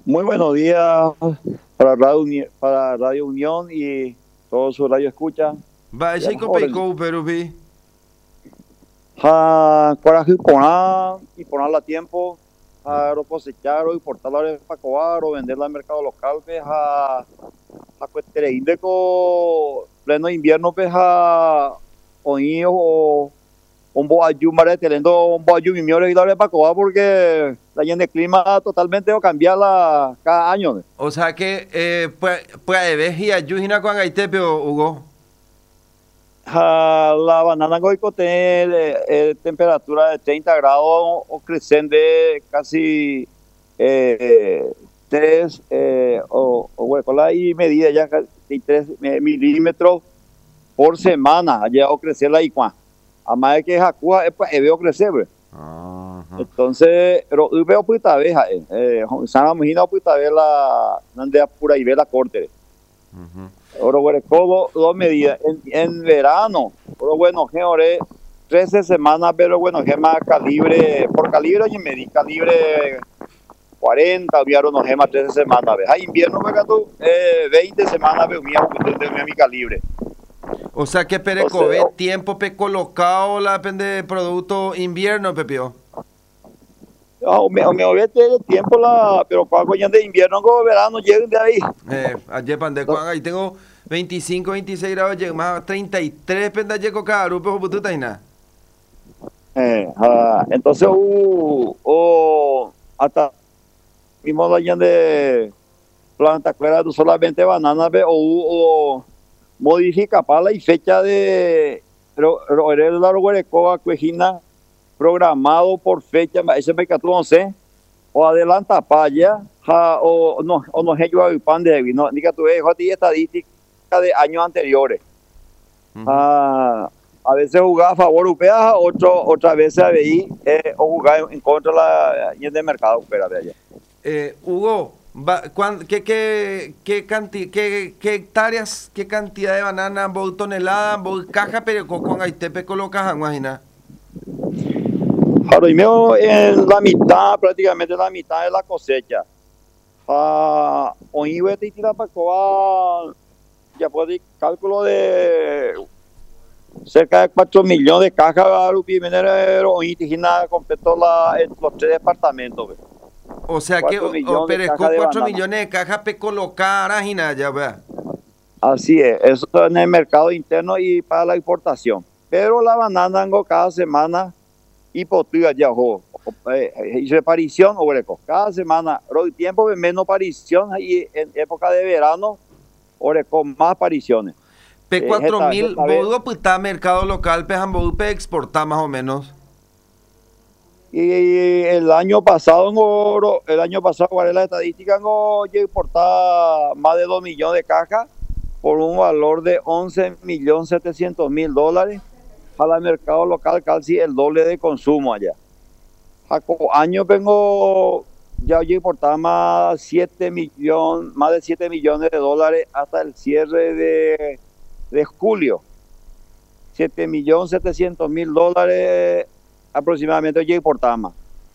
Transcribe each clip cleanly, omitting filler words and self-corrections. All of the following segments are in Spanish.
Muy buenos días para Radio Unión y todo su radio escucha. Vai, Ya sei las que órdenes. pecou, pero vi. Coraje y ponerla a tiempo, lo cosechar y portarla para cobar o venderla al mercado local, pues a cuestiones de pleno invierno, pues o un boayu mare teniendo un boayu mi y darle para cobar porque la gente de clima totalmente va a cambiarla cada año, ¿no? O sea que, puede ver y ayúdina con Gaitepe, Hugo. La banana goico tiene temperatura de 30 grados o creciente casi 3 con la y medida ya casi 3 milímetros por semana ya o crecer la iguana. Además de que Jacuja veo crecer, pues. Ajá. Entonces, pero veo puta abeja, sana imagina puta ver la nandea pura y ve la corte. Ujú. Ahora, bueno, dos medidas. En verano, pero bueno, ahora 13 semanas, pero bueno, más calibre, por calibre, y medí calibre 40, vieron no más 13 semanas. Hay invierno, venga tú, 20 semanas, veo mi calibre. O sea que Entonces, pereco ve tiempo pe colocado la depende de producto invierno, Pepio. me obviamente el tiempo, pero cuando ya de invierno, como verano, lleguen de ahí. Ayer pande con ahí tengo 25, 26 grados, llega más 33 penda llego cada grupo de pututa y nada. Entonces, hasta mismo allá de planta clara, solamente bananas, o modifica para la fecha de el largo huerecoa cuejina programado por fecha, ese me cató no sé, o adelanta paya, o no es yo pan de no, ni que tú ves, estadística de años anteriores. A veces jugaba a favor UPA, otra veces a BI, o jugaba en contra de la de mercado UPA de allá. Hugo, ¿qué hectáreas, qué cantidad de banana, vos toneladas, vos caja, pero con Aitepe colocas, imagina? Ahora mismo en la mitad, prácticamente la mitad de la cosecha. Hoy voy a tirar para cobar, ya puedo decir, cálculo de cerca de 4 millones de cajas, hoy tirar completo los 3 departamentos. ¿Ve? O sea que 4 millones de operezco cajas de 4 banana. millones de cajas pe colocar, Arajina, ya vea. Así es, eso en el mercado interno y para la importación. Pero la banana cada semana y potría ya y reparición o breco. Cada semana, el tiempo de menos aparición y en época de verano, oreco más apariciones. P4000, vos pues está mercado local, pe vos pe exportar más o menos. Y el año pasado, el año pasado, ¿cuál es la estadística? Yo importaba más de 2 millones de cajas por un valor de 11.700.000 dólares al mercado local, casi el doble de consumo allá. Año vengo, ya yo importaba más de 7 millones de dólares hasta el cierre de julio. 7.700.000 dólares aproximadamente yo importaba más.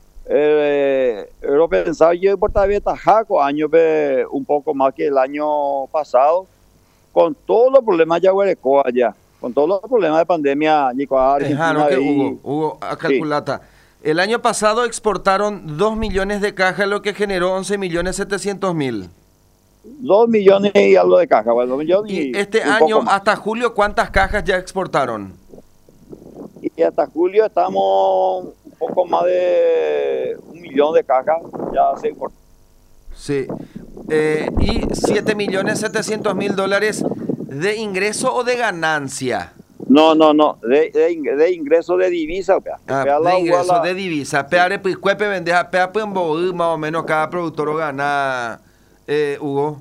Yo pensaba yo importaba bien tajaco año un poco más que el año pasado, con todos los problemas ya huereco allá, con todos los problemas de pandemia, Nico, Argentina. No, que Hugo, a calculata. Sí. El año pasado exportaron 2 millones de cajas, lo que generó 11.700.000. 2 millones y algo de cajas. Bueno, 2 millones y este año, hasta julio, ¿cuántas cajas ya exportaron? Y hasta julio estamos un poco más de 1 millón de cajas, ya se exportó. Sí. ¿Y 7.700.000 dólares de ingreso o de ganancia? No, de ingreso de divisa. De ingreso de divisa. Peare, pues, cuepe, vendeja, pea, pues, más o menos cada productor gana, Hugo.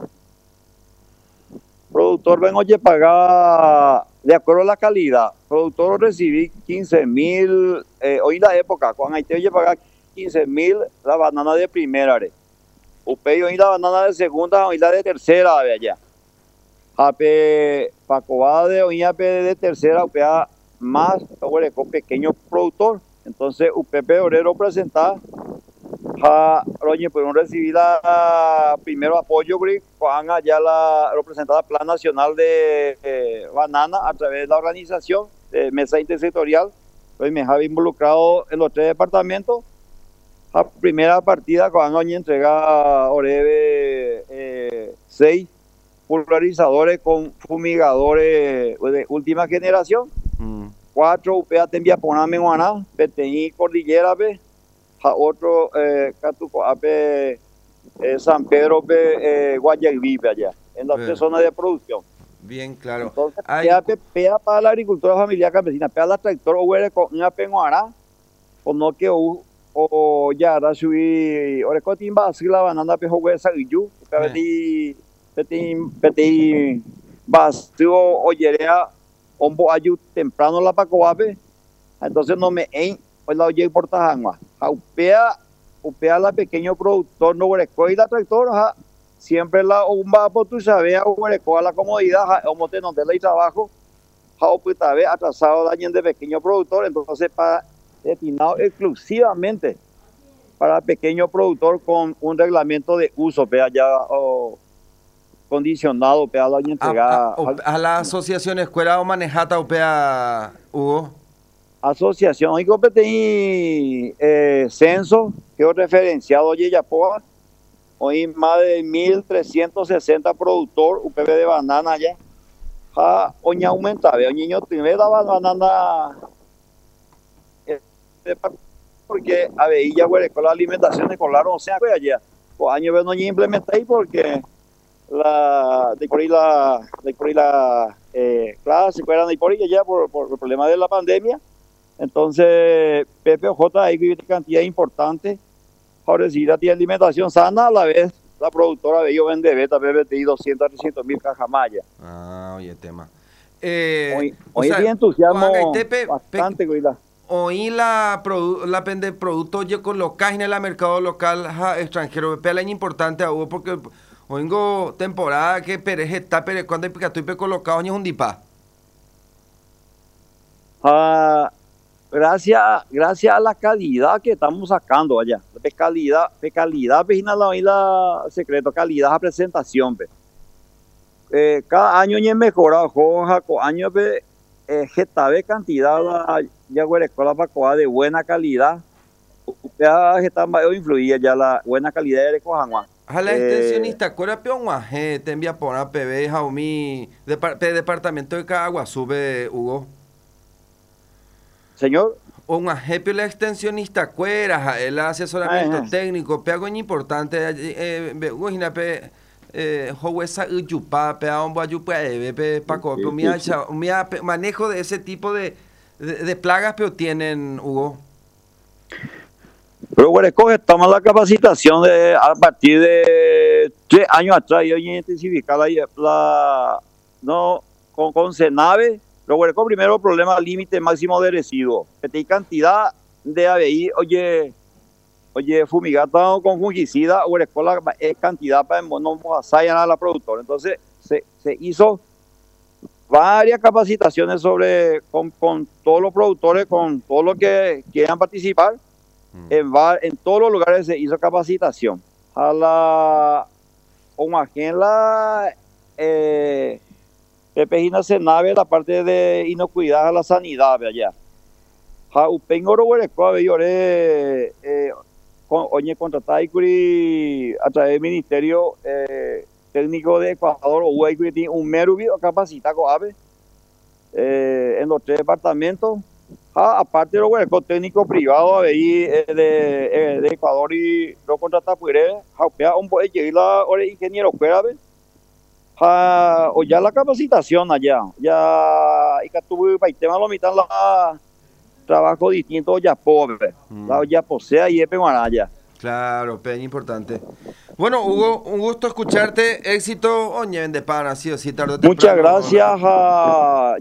Productor, ven, oye, pagar de acuerdo a la calidad. Productor recibí 15.000, hoy la época, cuando hay te oye pagar 15.000 la banana de primera, Upey hoy la banana de segunda, hoy la de tercera, de allá. Para cobada de hoy de tercera, upea más, con pequeño productor. Entonces, UPP Obrero presenta oye, pudieron recibir la primero apoyo, cuando allá la representada Plan Nacional de Banana a través de la organización de Mesa Intersectorial. Hoy me había involucrado en los 3 departamentos. La primera partida, cuando entrega Oreve 6 pulverizadores con fumigadores de última generación. 4 UPA Tembia Poname Guaná, PTI Cordillera, otro Catuco Ape San Pedro Guayaquil allá, en las 3 zonas de producción. Bien, claro. Entonces, pea para la agricultura familiar campesina, pea la tractor o con una penguara, o no que o ya ahora subí, ahora cotimba así la banana pejo huesa y yo, peti basio oyerea ombo ayu temprano la pacoape, entonces no me pues la oye por tajangua, upea la pequeño productor no huereco y la tractor, siempre la umba por tu sabes huereco a la comodidad, o mote no te la y trabajo, pues atrasado daño de pequeño productor, entonces para destinado exclusivamente para pequeño productor con un reglamento de uso, ya condicionado, la entregada a la asociación escuela o manejata Hugo. Asociación, hoy competí censo, que es referenciado oye Yapoa, hoy más de 1.360 productor UPB de banana ya, oña aumenta, veo niño primero daba banana porque a ver ya con la alimentación escolar o sea pues allá pues año veo no implementé porque la clase fueran de por ya por el problema de la pandemia. Entonces PPOJ hay una cantidad importante para decir a ti alimentación sana, a la vez la productora de ellos vende beta PPTI 200 300 mil cajas maya. Oye tema hoy bien entusiasmo bastante cuidado. Hoy la pende producto yo con local en el mercado local extranjero pela importante a Hugo porque oingo temporada que pereje está pere cuando hay estoy colocado en un dipa. Gracias a la calidad que estamos sacando allá. Calidad, la secreto, calidad a presentación. Cada año es mejorado, año getabe cantidad ya escuela para de buena calidad. Ya está influía ya la buena calidad de Cojanguá. A la extensionista, ¿cuál es peón te envía por una PB, Jaumí, departamento de Cagua, sube Hugo? Señor. Un ajepio la extensionista cuera, el asesoramiento técnico, pe algo importante, Johuesa Uyupa, pe a un bayupa, Paco, manejo de ese tipo de plagas, pero tienen, Hugo. Pero bueno, estamos en la capacitación a partir de 3 años atrás y hoy intensificar con Senave. Pero bueno, primero problema límite máximo de residuos. Hay cantidad de ABI, oye, fumigata con fungicida, o es cantidad para no asayan a la productora. Entonces se hizo varias capacitaciones con todos los productores, con todos los que quieran participar. En todos los lugares se hizo capacitación. A la Pepejina Senave, la parte de inocuidad a la sanidad de allá. Upengoro huereco lloré oye contratada a través del Ministerio Técnico de Ecuador o un merubio capacita con ave en los 3 departamentos. Aparte de los huecos técnicos privados de Ecuador y lo contrata puede un poco la ingeniero fuera o ya la capacitación allá ya y que tuve para el tema lo mitad la trabajo distinto ya pobre la ya posea y allá. Claro, peña importante. Bueno, Hugo, un gusto escucharte. Éxito, oye, de pana, sí o sí, tarde o temprano. Muchas gracias a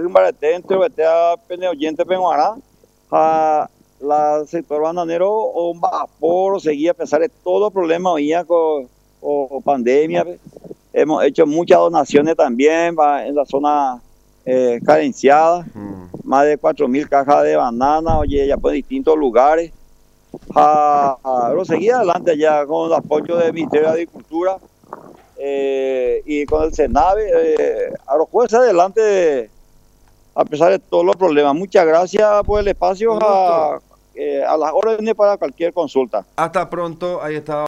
oyente Peñuara, a la sector bananero o un vapor, seguía a pesar de todo problema hoy con pandemia. Hemos hecho muchas donaciones también en la zona carenciada, más de 4.000 cajas de banana, oye, ya por distintos lugares. a seguir adelante ya con el apoyo del Ministerio de Agricultura y con el SENAVE, a los jueces adelante a pesar de todos los problemas. Muchas gracias por el espacio, a las órdenes para cualquier consulta. Hasta pronto, ahí está.